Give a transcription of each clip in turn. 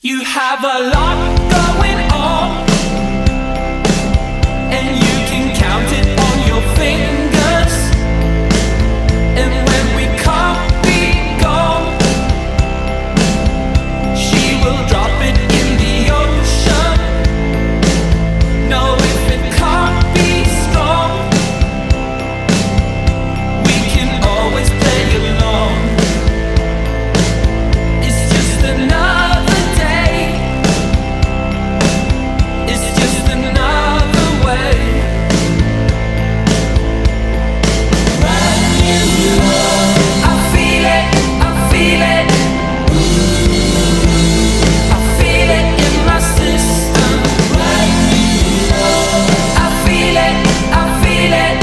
You have a lot going on, and you can count it on your fingers. And when we can't be gone, she will drop it in the ocean. No, if it can't be strong, we can always play along. It's just another day. It's just another way. Brand new love. I feel it, I feel it. I feel it in my system. Brand new love. I feel it, I feel it.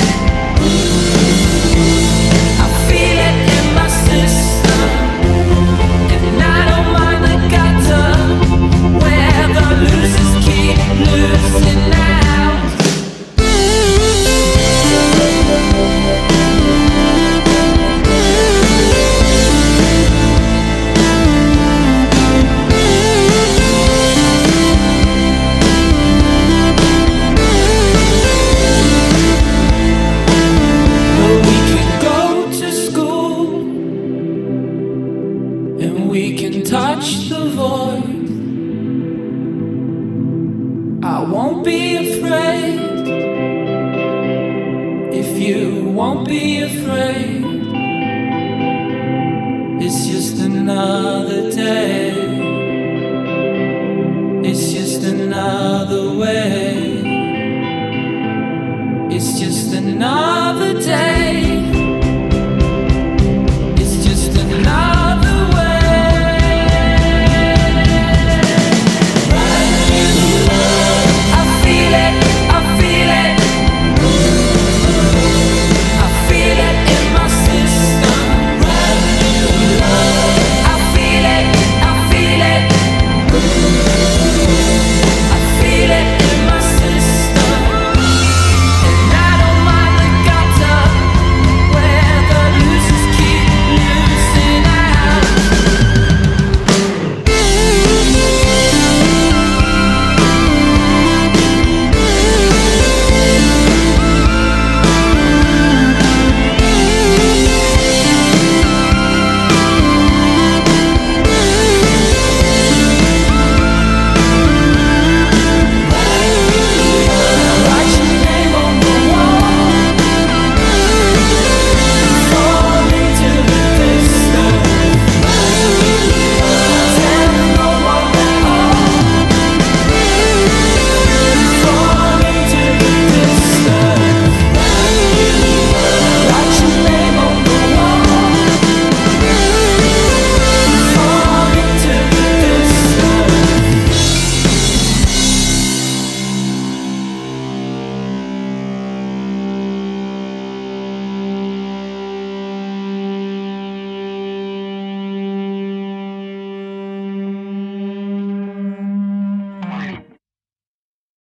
I feel it in my system. And I don't mind the gutter where the losers keep losing out. Well, we can go to school and we can touch the void. I won't be afraid if you won't be afraid. It's just another day.